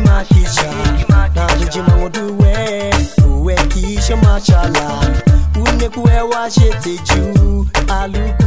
makicha na jima woduwe uwe kisha machala une kuwe wa sheteju alu